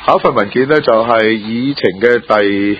下一份文件呢，就係議程嘅第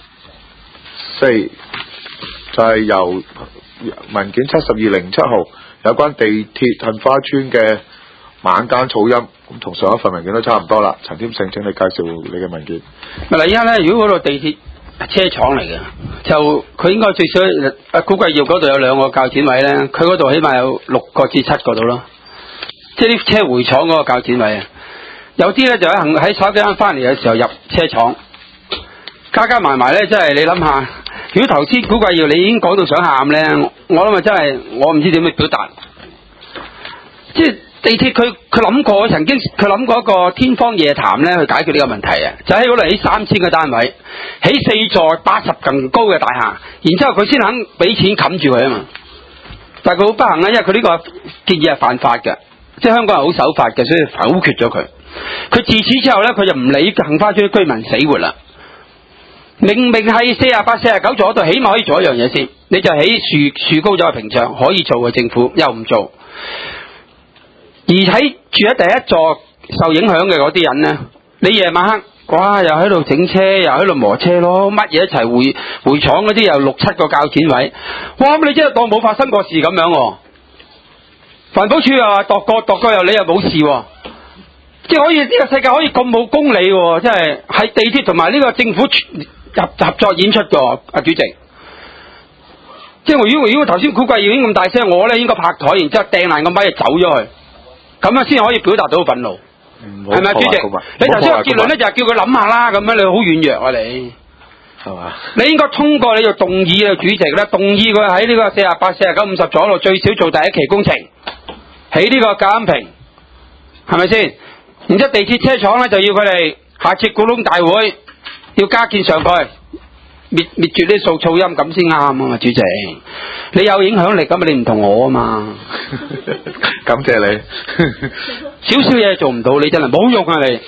4，就係由文件7207號有關地鐵杏花村嘅晚間噪音，咁同上一份文件都差唔多啦。陳添勝，請你介紹你嘅文件。 嗱，而家咧，如果嗰度地鐵車廠嚟嘅，就佢應該最少估計要嗰度有2個較剪位咧，佢嗰度起碼有6個至7個度咯，即係啲車回廠嗰個較剪位啊。有啲咧就喺手機啱翻嚟嘅時候入車廠，加埋埋咧，真係你諗下，如果頭先估計要你已經講到想喊咧，我諗啊真係我唔知點樣表達，即係。地鐵佢諗過，曾經佢諗過一個天方夜譚咧去解決呢個問題啊！就喺嗰度起3000個單位，起4座80層高嘅大廈，然之後佢先肯俾錢冚住佢啊嘛。但係佢好不幸啊，因為佢呢個建議係犯法嘅，即係香港人好守法嘅，所以否決咗佢。佢自此之後咧，佢就唔理杏花村居民死活啦。明明係48、49座嗰度，起碼可以做一樣嘢先，你就起豎高咗個屏障，可以做嘅政府又唔做。而喺住喺第一座受影響嘅嗰啲人呢，你夜晚黑，哇，又喺度整車，又喺度磨車咯，乜嘢一齊回廠嗰啲又6、7個較剪位，哇！咁你真係當冇發生過事咁樣喎。環保署又話度過又你又冇事喎，即係可以呢個世界可以咁冇公理喎，真係喺地鐵同埋呢個政府合作演出嘅，阿主席。即係如果頭先估計已經咁大聲，我咧應該拍台，然之後掟爛個咪就走咗去。咁樣先可以表達到憤怒，係咪主席？你頭先個結論咧就係叫佢諗下啦，咁樣你好軟弱啊你，係嘛？你應該通過你就動議啊主席咧，動議佢喺呢個48、49、50座度最少做第一期工程，起呢個隔音屏，係咪先？然之後地鐵車廠咧就要佢哋下次股東大會要加建上蓋。滅絕啲噪音咁先啱啊嘛，主席，你有影響力咁啊，你唔同我啊嘛， 感謝你， 少少嘢做唔到，你真係冇用啊你，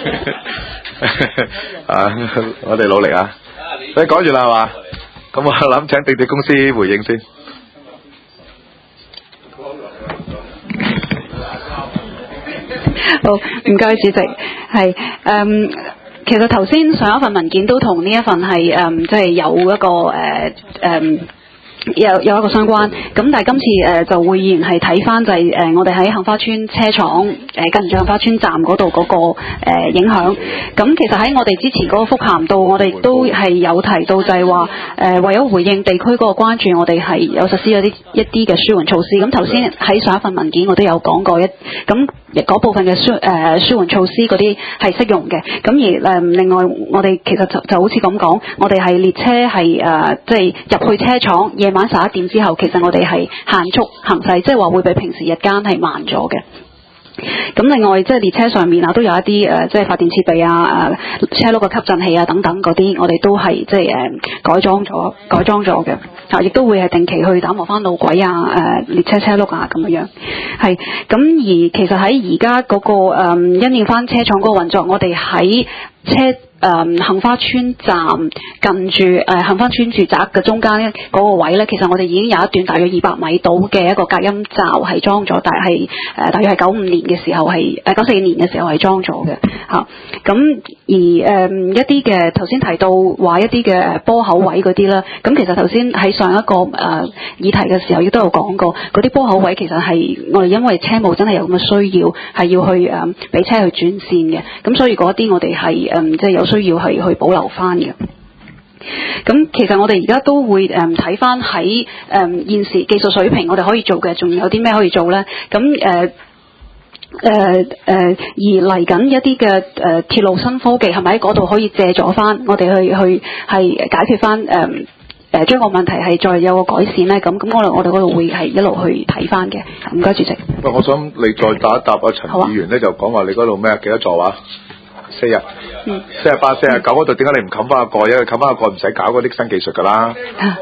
啊，我哋努力啊，你講完啦係嘛？咁我諗請地鐵公司回應先。 好，唔該主席，係其實頭先上一份文件都同呢一份係即係有一個有一個相關，咁但係今次就會議員係睇翻就係我哋喺杏花村車廠近住杏花村站嗰度嗰個影響。咁其實喺我哋之前嗰個覆函度，我哋都係有提到就係話為咗回應地區嗰個關注，我哋係有實施咗一啲嘅舒緩措施。咁頭先喺上一份文件我都有講過咁嗰部分嘅舒緩措施嗰啲係適用嘅。咁而另外我哋其實就好似咁講，我哋係列車係即係入去車廠夜晚11點之後，其實我哋係限速行駛，即係話會比平時日間係慢咗嘅。咁另外即係列車上面啊，都有一啲即係發電設備啊、車轆嘅吸震器啊等等嗰啲，我哋都係即係改裝咗嘅。亦都會係定期去打磨翻路軌啊、列車車轆啊咁樣。係咁而其實喺而家嗰個因應翻車廠嗰個運作，我哋喺杏花村站近住杏花村住宅嘅中間嗰個位咧，其實我哋已經有一段大約200米到嘅一個隔音罩係裝咗，但係大約係95年嘅時候係94年嘅時候係裝咗嘅嚇。咁而一啲嘅頭先提到話一啲嘅波口位嗰啲啦，咁其實頭先喺上一個議題嘅時候亦都有講過，嗰啲波口位其實係我哋因為車務真係有咁嘅需要，係要去俾車去轉線嘅，咁所以嗰啲我哋係即係有需要係去保留翻嘅。咁其實我哋而家都會睇翻喺現時技術水平，我哋可以做嘅仲有啲咩可以做咧？咁而嚟緊一啲嘅鐵路新科技係咪喺嗰度可以借助翻我哋去係解決翻將個問題係再有個改善咧？咁我哋嗰度會係一路去睇翻嘅。唔該主席。 喂，我想你再答一答阿陳議員咧，就講話你嗰度咩幾多座話？4日，48、49嗰度點解你唔冚翻個蓋？因為冚翻個蓋唔使搞嗰啲新技術㗎啦。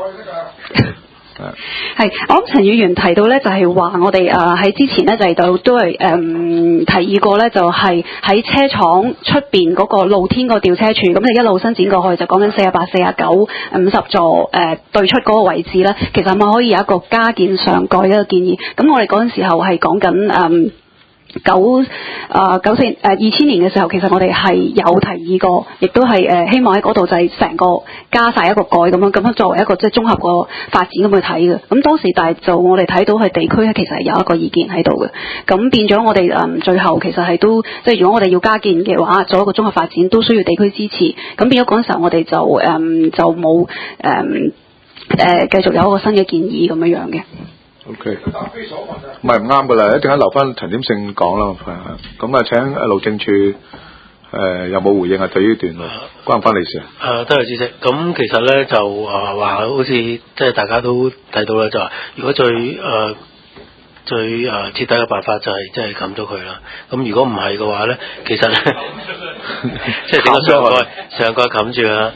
係，我諗陳議員提到咧，就係話我哋喺之前咧就都係提議過咧，就係喺車廠出邊嗰個露天個吊車處，咁就一路伸展過去，就講緊48、49、50座對出嗰個位置咧，其實係咪可以有一個加建上蓋嘅一個建議？咁我哋嗰陣時候係講緊 2000年嘅時候，其實我哋係有提議過，亦都係希望喺嗰度就係成個加晒一個蓋咁樣作為一個即係綜合個發展咁去睇嘅。咁當時但係就我哋睇到係地區咧，其實係有一個意見喺度嘅。咁變咗我哋最後其實係都即係如果我哋要加建嘅話，做一個綜合發展都需要地區支持。咁變咗嗰陣時候我哋就冇繼續有一個新嘅建議咁樣嘅。 OK，唔係唔啱噶啦，一陣間留翻陳點勝講啦。咁啊，請路政處有冇回應啊？對於呢段關唔關你事啊？ 多謝主席。咁其實咧就話好似即係大家都睇到啦，就話如果最徹底嘅辦法就係即係冚咗佢啦。咁如果唔係嘅話咧，其實咧即係整個上蓋冚住啦。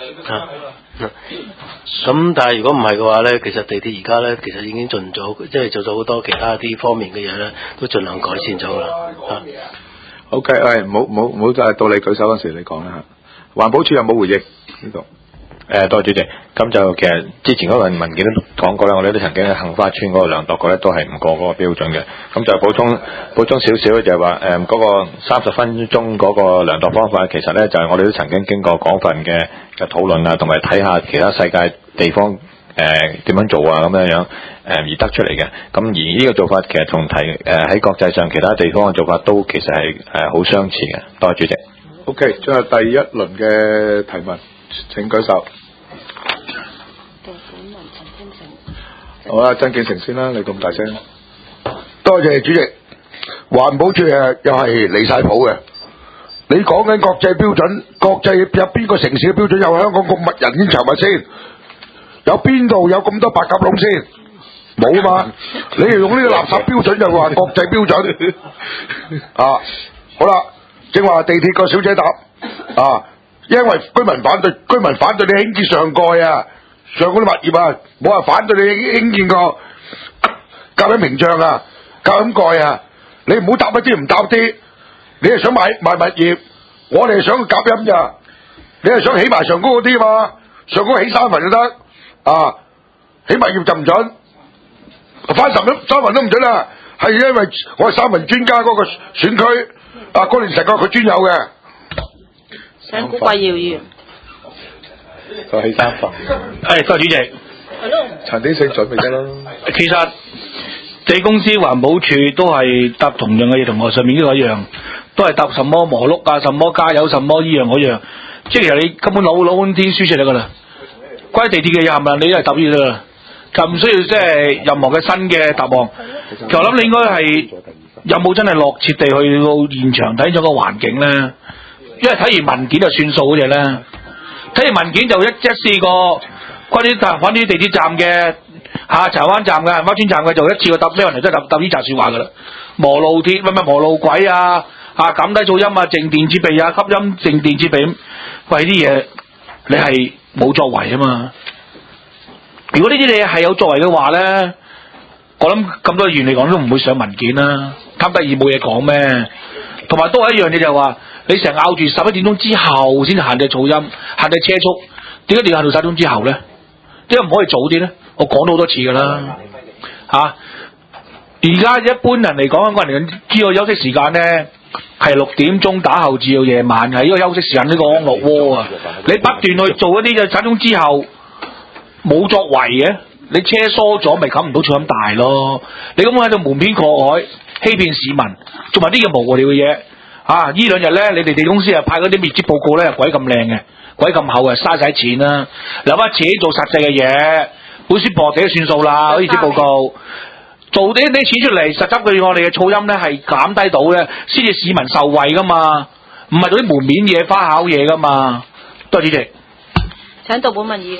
咁但係如果唔係嘅話咧，其實地鐵而家咧其實已經盡咗，即係做咗好多其他啲方面嘅嘢咧，都盡量改善咗啦。 OK， 唔好到你舉手嗰時你講啦嚇。環保署有冇回應呢度？ 多謝主席。咁就其實之前嗰份文件都講過啦，我哋都曾經喺杏花村嗰個量度過咧，都係唔過嗰個標準嘅。咁就補充少少咧，就係話嗰個30分鐘嗰個量度方法，其實咧就係我哋都曾經經過廣泛嘅討論啊，同埋睇下其他世界地方點樣做啊咁樣而得出嚟嘅。咁而呢個做法其實同喺國際上其他地方嘅做法都其實係好相似嘅。多謝主席。 OK，進入第一輪嘅提問，請舉手。好啦，曾建成先啦，你咁大聲。 多謝主席。環保署又係離晒譜嘅。你講緊國際標準，國際有邊個城市嘅標準有香港咁密人煙稠密先？有邊度有咁多白鴿籠先？冇嘛？你又用呢個垃圾標準就話國際標準啊？好啦，正話地鐵個小姐答啊，因為居民反對你興建上蓋啊。上嗰啲物業啊，冇人反對你興建個隔音屏障啊、隔音蓋啊，你唔好搭一啲唔搭啲，你係想買物業，我哋係想隔音咋，你係想起埋上高嗰啲嘛，上高起三份就得啊，起物業就唔準，翻三份都唔準啦，係因為我係三份專家嗰個選區啊，嗰年成個佢專有嘅。 請古貴耀議員。 就起三份。 多謝主席。 係咯。 陳點勝準備得啦。 其實地公司環保署都係答同樣嘅嘢，同我上面呢個一樣，都係答什麼磨碌啊，什麼加油，什麼依樣嗰樣。即係其實你根本攞本天書出嚟㗎啦。關於地鐵嘅嘢係咪你都係答呢啲啦？就唔需要即係任何嘅新嘅答案。其實我諗你應該係有冇真係落徹地去到現場睇咗個環境咧？因為睇完文件就算數嗰隻咧。睇完文件就一試過關於地鐵站嘅柴灣站嘅杏花村站嘅，就一次過答咩問題都係答呢紮説話㗎啦。磨路鐵磨路軌啊，減低噪音啊，靜電設備啊，吸音靜電設備，喂啲嘢你係冇作為啊嘛。如果呢啲嘢係有作為嘅話咧，我諗咁多議員嚟講都唔會上文件啦。貪得意冇嘢講咩？同埋都係一樣嘢就係話。你成日拗住11點鐘之後先限制噪音、限制車速，點解你要限到11點鐘之後咧？點解唔可以早啲咧？我講咗好多次㗎啦，而家一般人嚟講，香港人知道休息時間咧係6點鐘打後至到夜晚，係呢個休息時間，呢個安樂窩啊！你不斷去做一啲嘅11點鐘之後冇作為嘅，你車疏咗咪冚唔到噪音大咯？你咁喺度瞞天過海、欺騙市民，做埋啲咁無聊嘅嘢。呢兩日咧，你哋地公司派嗰啲滅積報告咧，鬼咁靚嘅，鬼咁厚嘅，嘥晒錢啦！留翻自己做實際嘅嘢，本書薄地就算數啦。嗰啲報告做啲錢出嚟，實質對我哋嘅噪音咧係減低到咧，先至市民受惠噶嘛，唔係做啲門面嘢、花巧嘢噶嘛。多謝主席。 請杜本文議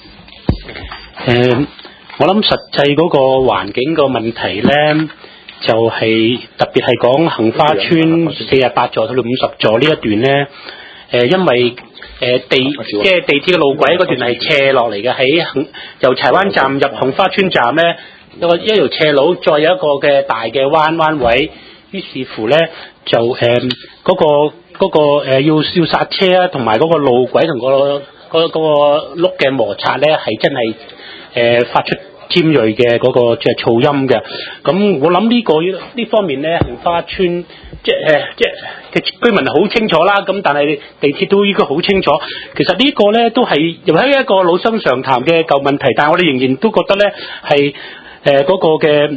員。我諗實際嗰個環境個問題咧。就係特別係講杏花村48座到50座呢一段咧，因為即係地鐵嘅路軌嗰段係斜落嚟嘅，由柴灣站入杏花村站咧，有一條斜路，再有一個嘅大嘅彎位，於是乎咧就嗰個要剎車啊，同埋嗰個路軌同嗰個轆嘅摩擦咧，係真係發出尖鋭嘅嗰個即係噪音嘅。咁我諗呢方面咧，杏花村即係居民好清楚啦。咁但係地鐵都應該好清楚。其實呢個咧都係又係一個老生常談嘅舊問題，但係我哋仍然都覺得咧係嗰個嘅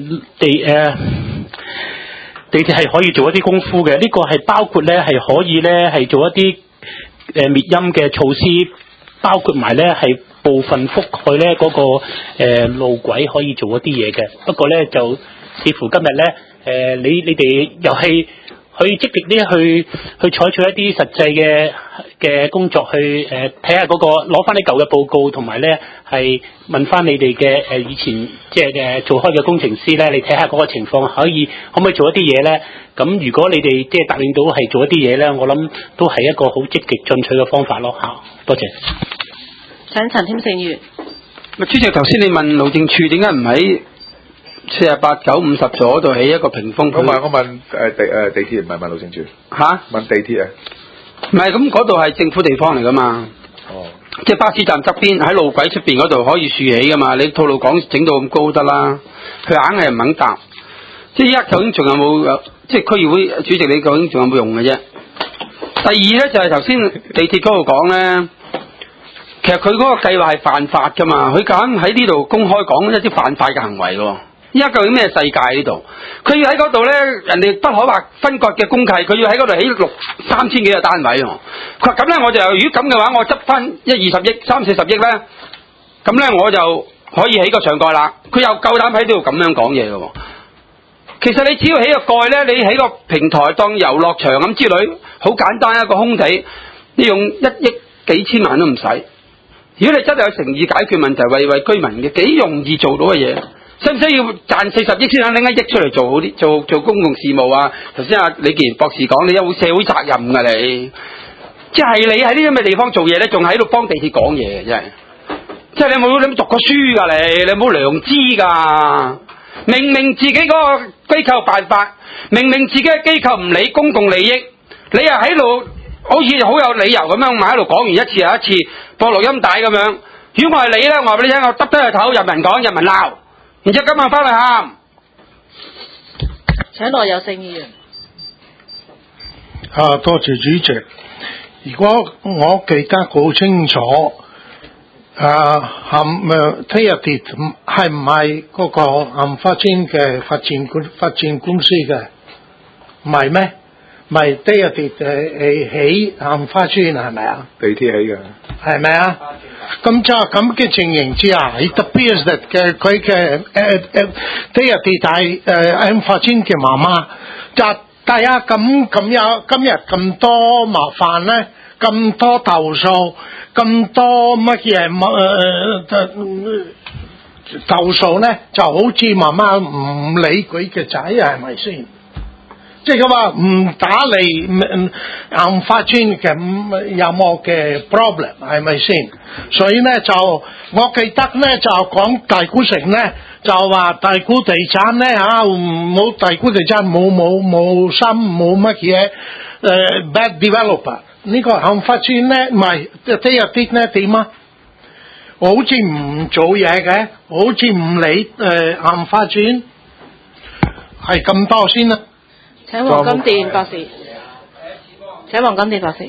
地鐵係可以做一啲功夫嘅。呢個係包括咧係可以咧係做一啲滅音嘅措施，包括埋咧係部分覆蓋咧嗰個路軌可以做一啲嘢嘅。不過咧就似乎今日咧你哋又係可以積極啲去採取一啲實際嘅工作去睇下嗰個攞翻啲舊嘅報告，同埋咧係問翻你哋嘅以前即係做開嘅工程師咧，你睇下嗰個情況可唔可以做一啲嘢咧？咁如果你哋即係答應到係做一啲嘢咧，我諗都係一個好積極進取嘅方法咯嚇。多謝。 請陳添勝議員。 主席，頭先你問路政署點解唔喺48、9、50座嗰度起一個屏風？ 我問地鐵，唔係問路政署。 嚇？ 問地鐵啊？ 唔係，咁嗰度係政府地方嚟噶嘛？哦。即係巴士站側邊喺路軌出邊嗰度可以豎起噶嘛？你吐露港整到咁高得啦，佢硬係唔肯搭。即係依家究竟仲有冇即係區議會主席你究竟仲有冇用嘅啫？第二咧就係頭先地鐵嗰度講咧，其實佢嗰個計劃係犯法噶嘛，佢敢喺呢度公開講一啲犯法嘅行為喎。依家究竟咩世界呢度？佢要喺嗰度咧，人哋不可或分割嘅公契，佢要喺嗰度起3000幾個單位喎。佢話咁咧，我就如果咁嘅話，我執翻20億、30-40億咧，咁咧我就可以起個上蓋啦。佢又夠膽喺呢度咁樣講嘢嘅喎。其實你只要起個蓋咧，你起個平台當遊樂場咁之類，好簡單一個空地，你用1億幾千萬都唔使。如果你真係有誠意解決問題，為居民嘅幾容易做到嘅嘢，使唔使要賺40億先肯拎1億出嚟做好啲做公共事務啊？頭先李健博士講，你有社會責任㗎你，即係你喺呢啲咁嘅地方做嘢咧，仲喺度幫地鐵講嘢嘅真係，即係你冇讀過書㗎你冇良知㗎。明明自己嗰個機構辦法，明明自己嘅機構唔理公共利益，你又喺度好似好有理由咁樣，喺度講完一次又一次，播錄音帶咁樣。如果我係你咧，我話俾你聽，我耷低個頭，人民講，人民鬧，然之後今晚翻去喊。 請羅有勝議員。 多謝主席。如果我記得好清楚。聽日鐵係唔係嗰個杏花村嘅發展公司嘅？唔係咩？唔係聽日鐵起杏花村係咪啊？ 地鐵起嘅。係咪啊？咁就咁嘅情形之下 ，it appears that 佢嘅聽日鐵係杏花村嘅媽媽，就大家咁有今日咁多麻煩咧，咁多投訴。咁多乜嘢投訴咧，就好似媽媽唔理佢嘅仔係咪先？即係佢話唔打理杏花村嘅有冇嘅 problem 係咪先？所以咧就我記得咧就講大股城咧就話大股地產咧冇大股地產冇心冇乜嘢bad developer。呢個杏花村咧，唔係聽日啲咧點啊？好似唔做嘢嘅，好似唔理杏花村，係咁多先啦。 請黃金電博士。請黃金電博士。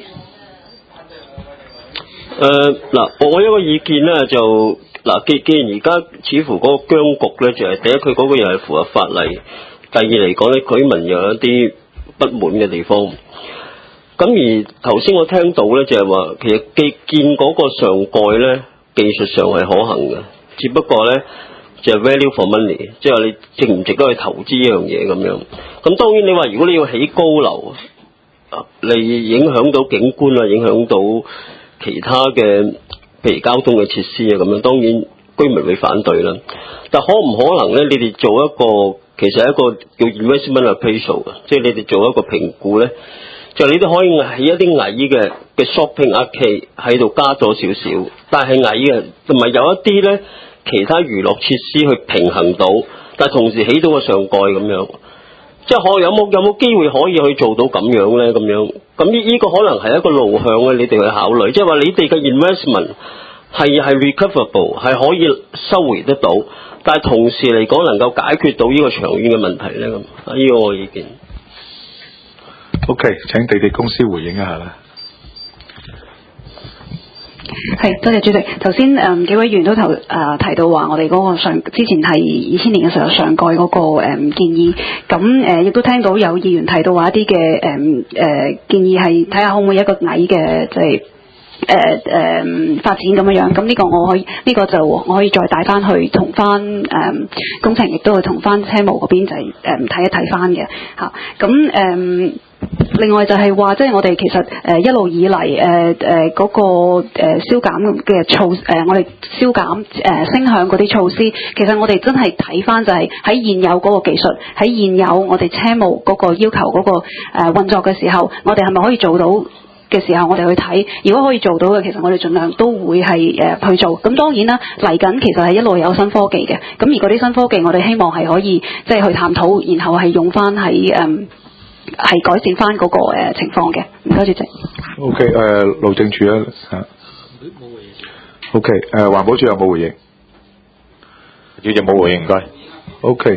我一個意見咧就既然而家似乎嗰個僵局咧，就係第一佢嗰個又係符合法例，第二嚟講咧，居民又有一啲不滿嘅地方。咁而頭先我聽到咧，就係話其實建嗰個上蓋咧，技術上係可行嘅，只不過咧就係 value for money， 即係話你值唔值得去投資呢樣嘢咁樣。咁當然你話如果你要起高樓，你影響到景觀啊，影響到其他嘅譬如交通嘅設施啊咁樣，當然居民會反對啦。但可唔可能咧？你哋做一個其實係一個叫 investment appraisal 嘅，即係你哋做一個評估咧。就你都可以喺一啲矮嘅 shopping arcade 喺度加咗少少，但係矮嘅，同埋有一啲咧其他娛樂設施去平衡到，但係同時起到個上蓋咁樣，即係有冇機會可以去做到咁樣咧？咁樣咁呢個可能係一個路向咧，你哋去考慮，即係話你哋嘅 investment 係 recoverable 係可以收回得到， 但係同時嚟講能夠解決到呢個長遠嘅問題咧？咁呢個我嘅意見。 OK， 請地鐵公司回應一下啦。 係，多謝主席。頭先幾位議員都提到話，我哋嗰個之前係2000年嘅時候上蓋嗰個建議，咁亦都聽到有議員提到話一啲嘅建議係睇下可唔可以一個矮嘅即係發展咁樣，咁呢個我可以再帶翻去同翻工程，亦都會同翻車務嗰邊就係睇一睇翻嘅嚇。咁另外就係話，即係我哋其實一路以嚟嗰個消減嘅我哋消減聲響嗰啲措施，其實我哋真係睇翻就係喺現有嗰個技術，喺現有我哋車務嗰個要求嗰個運作嘅時候，我哋係咪可以做到嘅時候，我哋去睇。如果可以做到嘅，其實我哋盡量都會係去做。咁當然啦，嚟緊其實係一路有新科技嘅。咁而嗰啲新科技，我哋希望係可以即係去探討，然後係用翻喺係改善翻嗰個情況嘅。唔該，主席。 OK， 路政署啊，OK， 環保署有冇回應？ 主席冇回應，唔該。 OK，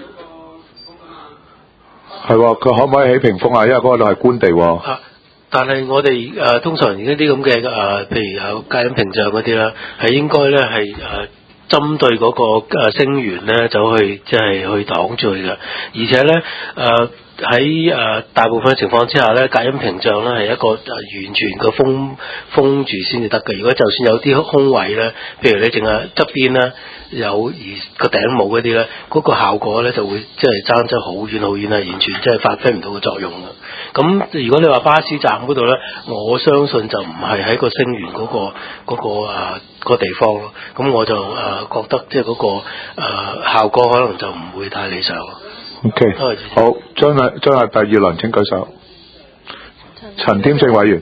係喎，佢可唔可以起屏風啊？因為嗰度係官地喎。 但係我哋通常而家啲咁嘅譬如有隔音屏障嗰啲啦，係應該咧係針對嗰個聲源咧走去即係去擋住嘅，而且咧喺大部分嘅情況之下咧，隔音屏障咧係一個完全個封住先至得嘅。如果就算有啲空位咧，譬如你淨係側邊咧有而個頂冇嗰啲咧，嗰個效果咧就會即係爭好遠好遠啊，完全即係發揮唔到個作用嘅。咁如果你話巴士站嗰度咧，我相信就唔係喺個聲源嗰個地方咯。咁我就覺得即係嗰個效果可能就唔會太理想。 OK， 好，將第二輪請舉手。陳添正委員。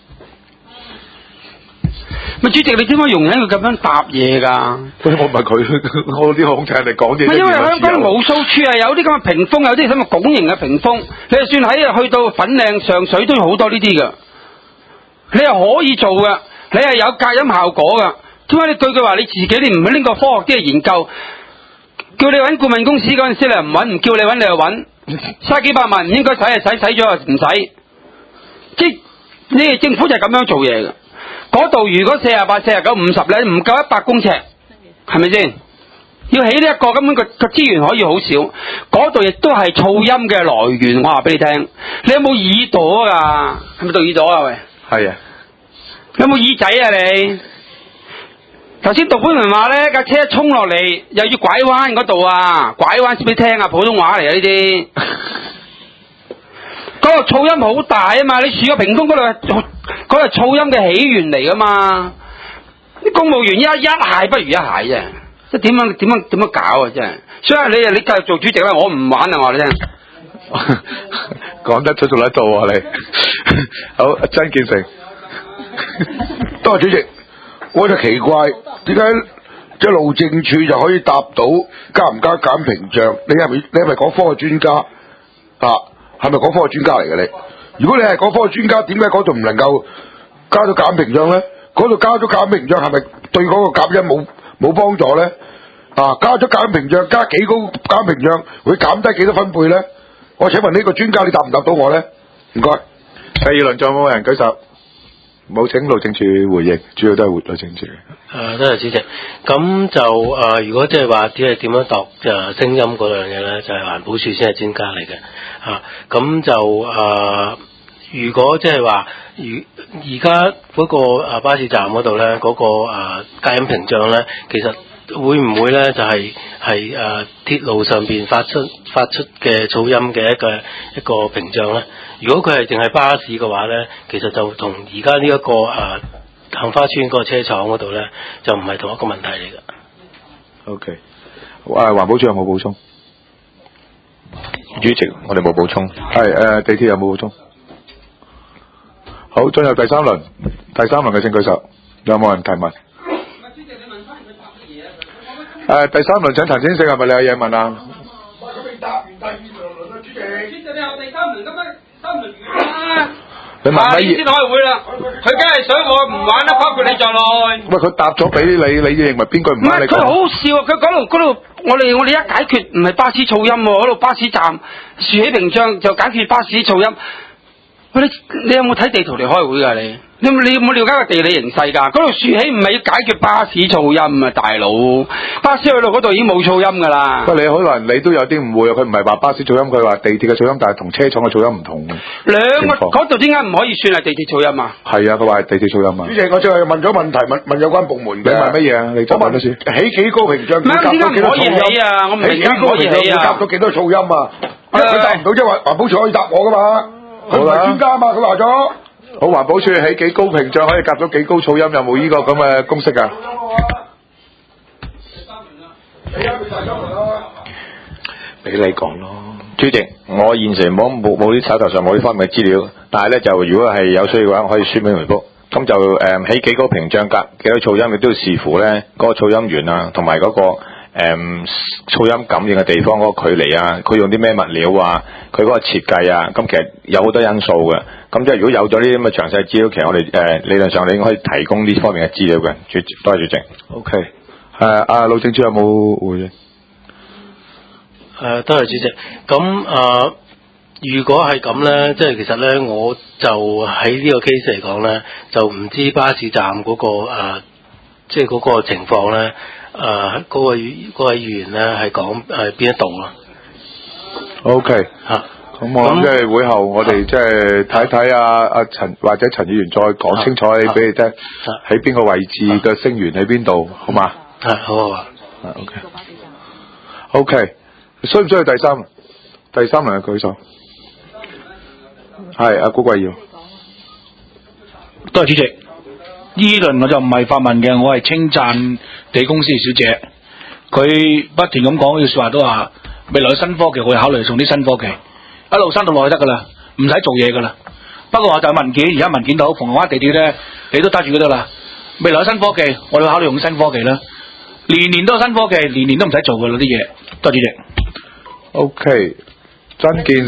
咪主席，你點解容忍佢咁樣答嘢㗎？ 我問佢，我啲控制人哋講嘢。 因為香港無數處係有啲咁嘅屏風，有啲咁嘅拱形嘅屏風。你就算喺去到粉嶺上水都有好多呢啲㗎。你係可以做㗎，你係有隔音效果㗎。點解你句話你自己你唔去拎個科學啲嘅研究？叫你揾顧問公司嗰陣時你又唔揾，唔叫你揾你又揾，嘥幾百萬唔應該使咗又唔使。即係你哋政府就係咁樣做嘢㗎。嗰度如果48、49、50咧，唔夠100公尺，係咪先？要起呢一個根本個資源可以好少。嗰度亦都係噪音嘅來源，我話俾你聽。你有冇耳朵㗎？係咪對耳朵啊？喂，係啊。有冇耳仔啊？你頭先杜本文話咧，架車衝落嚟又要拐彎嗰度啊，拐彎先俾聽啊，普通話嚟啊呢啲。嗰個噪音好大啊嘛，你豎個屏風嗰度，嗰個噪音嘅起源嚟噶嘛。啲公務員一蟹不如一蟹啫，即係點樣搞啊真係。所以你繼續做主席啦，我唔玩啊，我話你聽。 講得出做得到啊你。好，曾建成。 多謝主席，我就奇怪點解即係路政署就可以答到加唔加減屏障？你係咪講科學專家啊？係咪講科學專家嚟嘅你？如果你係講科學專家，點解嗰度唔能夠加咗減屏障咧？嗰度加咗減屏障係咪對嗰個減音冇幫助咧？啊，加咗減屏障，加幾高減屏障會減低幾多分貝咧？我請問呢個專家你答唔答到我咧？唔該。 第二輪仲有冇人舉手？冇，請路政署回應，主要都係路政署。 多謝主席。咁就如果即係話只係點樣度聲音嗰樣嘢咧，就係環保署先係專家嚟嘅。咁就如果即係話而家嗰個巴士站嗰度咧，嗰個隔音屏障咧，其實會唔會咧就係鐵路上邊發出嘅噪音嘅一個屏障咧？如果佢係淨係巴士嘅話咧，其實就同而家呢一個杏花村嗰個車廠嗰度咧，就唔係同一個問題嚟㗎。 OK， 環保署有冇補充？ 主席，我哋冇補充。 係地鐵有冇補充？好，進入第三輪嘅請舉手，有冇人提問？第三輪請陳先生，係咪你有嘢問啊？ 咁你答完第二輪啦，主席。主席，你有第三輪咁樣，三輪完啦。 你問乜嘢？ 先開會啦，佢梗係想我唔玩啦，包括你在內。 喂，佢答咗俾你，你認為邊句唔唔係佢啱你講？ 好笑啊！佢講到嗰度，我哋一解決唔係巴士噪音喎，嗰度巴士站豎起屏障就解決巴士噪音。喂，你有冇睇地圖嚟開會㗎你？你有冇了解個地理形勢㗎？嗰度豎起唔係要解決巴士噪音啊，大佬！巴士去到嗰度已經冇噪音㗎啦。 喂，你可能你都有啲誤會啊！佢唔係話巴士噪音，佢話地鐵嘅噪音，但係同車廠嘅噪音唔同。 兩個嗰度點解唔可以算係地鐵噪音啊？ 係啊，佢話係地鐵噪音啊。 主席，我就係問咗問題，問有關部門嘅。 你問乜嘢啊？你就問咗先。 起幾高屏障？ 點解唔可以起啊？我唔明點解唔可以起啊？ 夾到幾多噪音啊？因為佢答唔到，即係話環保署可以答我噶嘛？佢唔係專家嘛？佢話咗。 好，環保署起幾高屏障可以夾到幾高噪音？有冇呢個咁嘅公式啊？俾你講咯。 主席，我現時冇啲手頭上冇呢方面嘅資料，但係咧就如果係有需要嘅話，可以書面回覆。咁就起幾高屏障隔幾多噪音，亦都要視乎咧嗰個噪音源啊，同埋嗰個噪音感應嘅地方嗰個距離啊，佢用啲咩物料啊，佢嗰個設計啊，咁其實有好多因素嘅。咁即係如果有咗呢啲咁嘅詳細資料，其實我哋理論上你應該可以提供呢方面嘅資料嘅。多謝主席。 OK，阿路政處有冇回應？ 多謝主席。咁如果係咁咧，即係其實咧，我就喺呢個 case 嚟講咧，就唔知巴士站嗰個即係嗰個情況咧，嗰位議員咧係講邊一棟咯 ？OK 嚇。咁我諗即係會後，我哋即係睇睇阿陳或者陳議員再講清楚俾你聽，喺邊個位置嘅聲源喺邊度，好嘛？ 好啊。 OK，需唔需要第三輪嘅舉手？係阿古貴耀。 多謝主席。呢輪我就唔係發問嘅，我係稱讚地公司小姐，佢不斷咁講呢句説話，都話未來嘅新科技我會考慮送啲新科技。一路生到落去得噶啦，唔使做嘢噶啦。不過話就係文件，而家文件到鳳凰灣地鐵咧，你都揸住嗰度啦。未來新科技，我哋考慮用新科技啦。年年都有新科技，年年都唔使做噶啦啲嘢。多謝主席。 OK， 曾建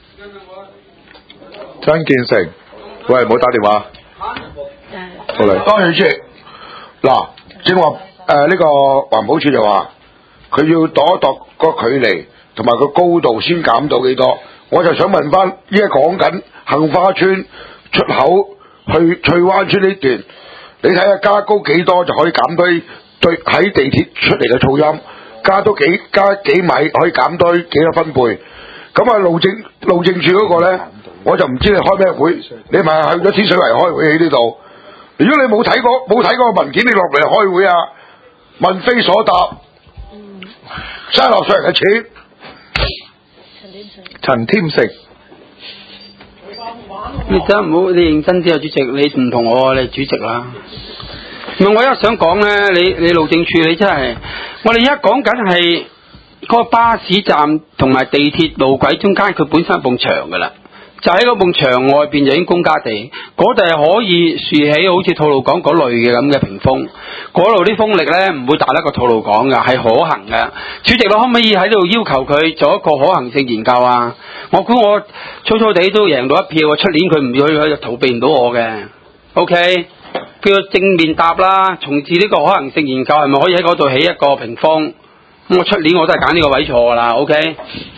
成，喂，唔好打電話。好嚟。 多謝主席。嗱，正話呢個環保署就話，佢要度一度個距離同埋個高度先減到幾多。我就想問翻，依家講緊杏花村出口去翠灣村呢段，你睇下加高幾多就可以減低對喺地鐵出嚟嘅噪音，加幾米可以減低幾多分貝。咁啊路政署嗰個咧，我就唔知你開咩會，你咪去咗天水圍開會喺呢度。如果你冇睇過個文件，你落嚟開會啊？問非所答，嘥落上人嘅錢。 陳添成， 你真唔好，你認真啲啊，主席，你唔同我，你係主席啦。唔係我一想講咧，你路政處你真係，我哋而家講緊係嗰個巴士站同埋地鐵路軌中間，佢本身係埲牆噶啦，就喺嗰埲牆外邊就已經公家地，嗰度係可以豎起好似吐露港嗰類嘅咁嘅屏風，嗰度啲風力咧唔會大得過吐露港噶，係可行嘅。主席，你可唔可以喺度要求佢做一個可行性研究啊？我估我粗粗地都贏到一票啊！出年佢唔要佢就逃避唔到我嘅。OK， 叫佢正面答啦，從事呢個可行性研究係咪可以喺嗰度起一個屏風？咁我出年我都係揀呢個位錯噶啦。OK。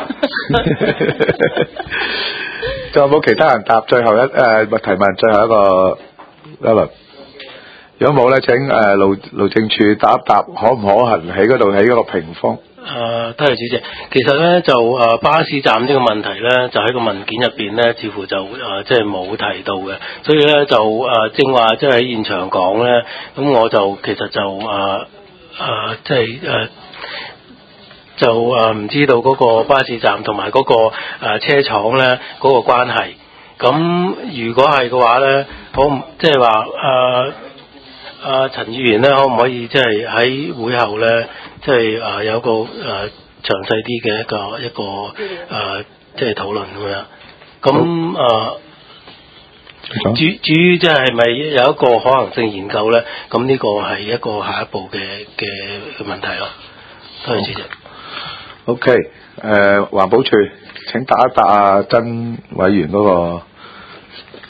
仲有冇其他人答最後提問最後一輪？如果冇咧，請路政處答一答，可唔可行喺嗰度起一個屏風？ 多謝主席。其實咧就巴士站呢個問題咧，就喺個文件入邊咧，似乎就即係冇提到嘅。所以咧就正話即係喺現場講咧，咁我就其實就即係就唔知道嗰個巴士站同埋嗰個車廠咧嗰個關係。咁如果係嘅話咧，即係話陳議員咧，可唔可以即係喺會後咧，即係有個詳細啲嘅一個即係討論咁樣。咁至於即係咪有一個可行性研究咧？咁呢個係一個下一步嘅問題咯。多謝主席。 OK， 環保署請答一答曾委員嗰個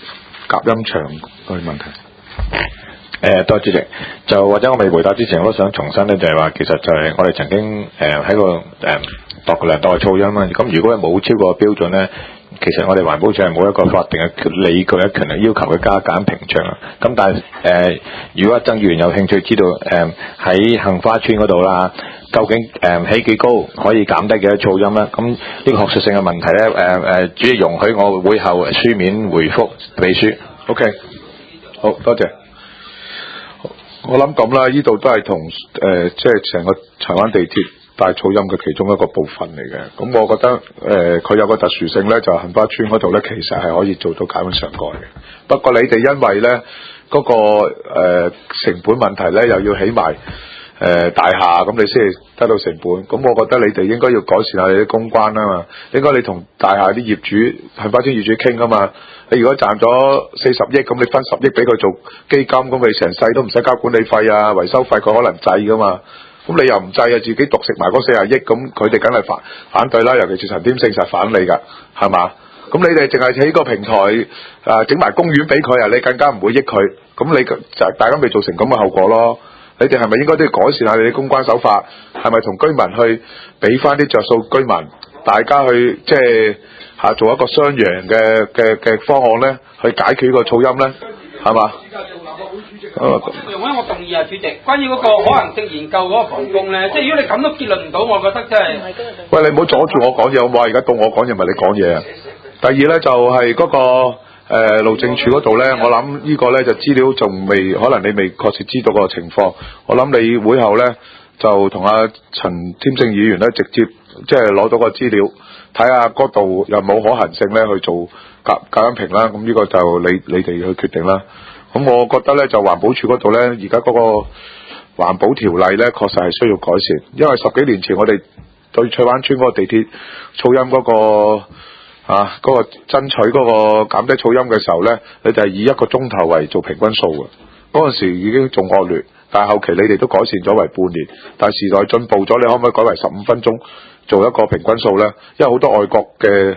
隔音牆嘅問題。 多謝主席。就或者我未回答之前，我都想重申咧，就係話其實就係我哋曾經喺個度量度嘅噪音啊。咁如果係冇超過標準咧，其實我哋環保署係冇一個法定嘅理據嘅權力要求佢加減屏障啊。咁但係如果曾議員有興趣知道喺杏花村嗰度啦，究竟起幾高可以減低幾多噪音咧？咁呢個學術性嘅問題咧，主席容許我會後書面回覆秘書。 OK， 好多謝。我諗咁啦，呢度都係同即係成個柴灣地鐵大噪音嘅其中一個部分嚟嘅。咁我覺得佢有個特殊性咧，就係杏花村嗰度咧，其實係可以做到減溫上蓋嘅。不過你哋因為咧嗰個成本問題咧，又要起埋大廈，咁你先係得到成本。咁我覺得你哋應該要改善下你啲公關啊嘛。應該你同大廈啲業主、杏花村業主傾啊嘛。你如果賺咗40億，咁你分10億俾佢做基金，咁你成世都唔使交管理費啊、維修費，佢可能制噶嘛。咁你又唔制啊，自己獨食埋嗰40億，咁佢哋梗係反對啦。尤其是陳添勝實反你㗎，係嘛？咁你哋淨係起個平台整埋公園俾佢啊，你更加唔會益佢。咁你就大家咪造成咁嘅後果咯。你哋係咪應該都要改善下你啲公關手法？係咪同居民去俾翻啲着數居民？大家去即係做一個雙贏嘅方案咧，去解決呢個噪音咧，係嘛？ 容許我動議啊，主席，關於嗰個可能性研究嗰個防風咧，即係如果你咁都結論唔到，我覺得真係。 喂，你唔好阻住我講嘢好唔好啊？而家到我講嘢，唔係你講嘢啊。第二咧就係嗰個路政署嗰度咧，我諗呢個咧就資料仲未，可能你未確切知道個情況。我諗你會後咧就同阿陳添勝議員咧直接即係攞到個資料，睇下嗰度有冇可行性咧去做隔音屏啦。咁呢個就你哋去決定啦。咁我覺得咧就環保署嗰度咧，而家嗰個環保條例咧確實係需要改善，因為10幾年前我哋對翠灣村嗰個地鐵噪音嗰個爭取嗰個減低噪音嘅時候咧，你哋係以1個鐘頭為做平均數嘅，嗰陣時已經仲惡劣，但係後期你哋都改善咗為半年，但係時代進步咗，你可唔可以改為15分鐘做一個平均數咧？因為好多外國嘅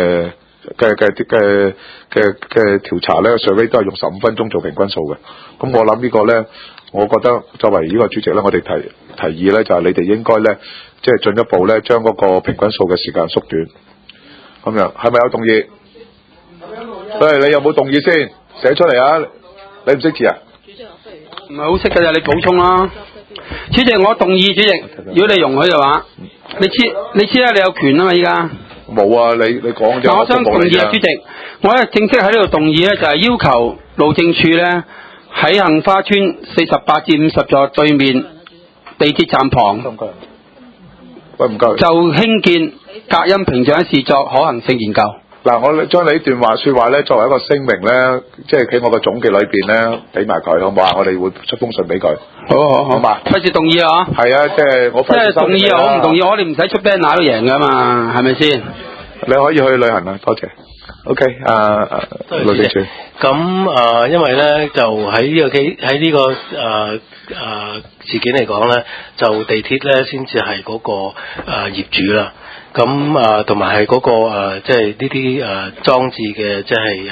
調查咧，survey 都係用15分鐘做平均數嘅。咁我諗呢個咧，我覺得作為呢個主席咧，我哋提議咧，就係你哋應該咧，即係進一步咧，將嗰個平均數嘅時間縮短。咁樣係咪有動議？喂，你有冇動議先？寫出嚟啊！你唔識字啊？ 唔係好識㗎咋，你補充啦。主席，我動議主席，如果你容許嘅話，你知啦，你有權啊嘛，依家。冇啊，你講啫。 我想動議啊，主席，我咧正式喺呢度動議咧，就係要求路政署咧喺杏花村48至50座對面地鐵站旁， 喂，唔該， 就興建隔音屏障視作可行性研究。 嗱，我將你呢段說話咧，作為一個聲明咧，即係喺我嘅總結裏邊咧，俾埋佢好唔好啊？我哋會出封信俾佢。好嘛？ 費事動議啊！ 係啊，即係我費事動議又好唔動議，我哋唔使出 banner 都贏噶嘛，係咪先？ 你可以去旅行啦，多謝。OK，路政署。 咁因為咧就喺呢個事件嚟講咧，就地鐵咧先至係嗰個業主啦。咁同埋係嗰個即係呢啲裝置嘅即係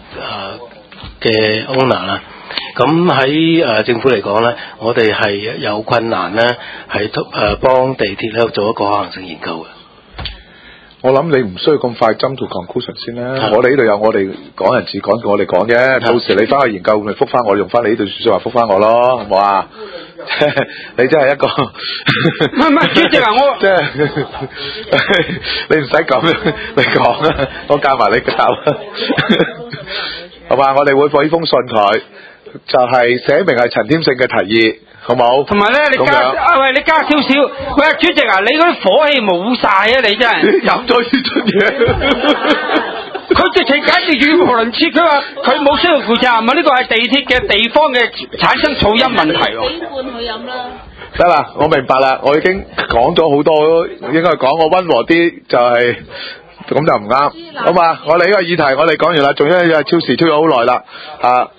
嘅 owner 啦。咁喺政府嚟講咧，我哋係有困難咧，係幫地鐵咧做一個可行性研究嘅。 我諗你唔需要咁快 jump to conclusion 先啦。我哋呢度有我哋講人字講叫我哋講啫。到時你翻去研究咪覆翻我，用翻你呢段說話覆翻我咯，好唔好啊？你真係一個唔係主席啊！我即係你唔使咁樣，你講啊，我教埋你教好嘛？我哋會放呢封信佢，就係寫明係陳添勝嘅提議，好冇？同埋咧，你加喂，你加少少。喂，主席啊，你嗰啲火氣冇晒啊！你真係飲咗呢樽嘢。佢直情簡直語無倫次，佢話佢冇需要負責任啊！呢個係地鐵嘅地方嘅產生噪音問題喎。幾罐佢飲啦。得啦，我明白啦，我已經講咗好多，應該講我溫和啲就係。咁就唔啱，好嘛？我哋呢個議題我哋講完啦，仲有一日超時超咗好耐啦，